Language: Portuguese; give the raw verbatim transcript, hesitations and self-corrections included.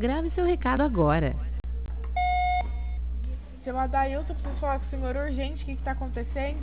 Grave seu recado agora. Seu Adailton, preciso falar com o senhor urgente. O que está acontecendo?